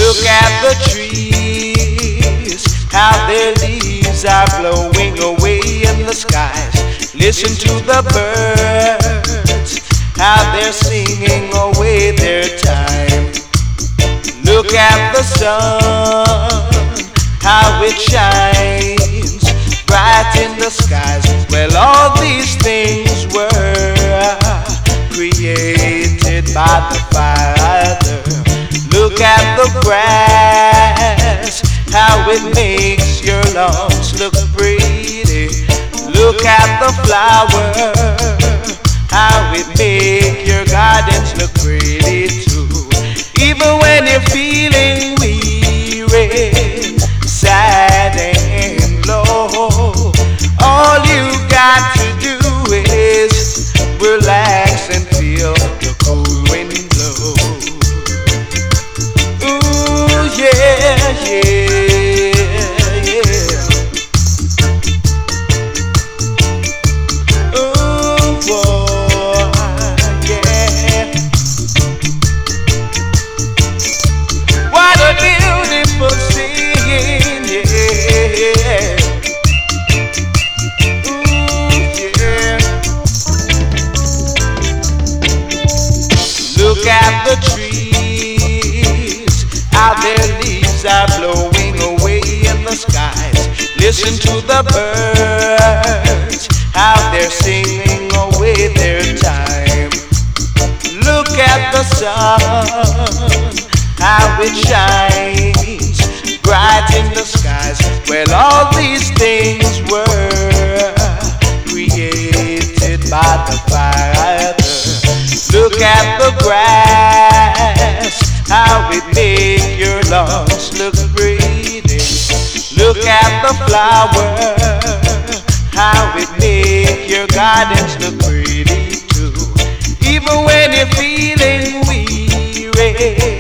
Look at the trees, how their leaves are blowing away in the skies. Listen to the birds, how they're singing away their time. Look at the sun, how it shines bright in the skies. Well, all these things were created by the Father. Look at the grass, how it makes your lawns look pretty. Look at the flower, how it makes your gardens look pretty too. Even when you're feeling weary, sad and low, all you got to do is relax and feel the cold wind blow. Ooh, yeah, yeah, yeah. Ooh, boy, yeah. What a beautiful scene, yeah. Ooh, yeah. Look at the trees, how their leaves are blowing away in the skies. Listen to the birds, how they're singing away their time. Look at the sun, how it shines bright in the skies. Well, all these things were created by the Father. Look at the grass, how it makes your lawns look pretty. Look at the flower, how it makes your gardens look pretty too. Even when you're feeling weary,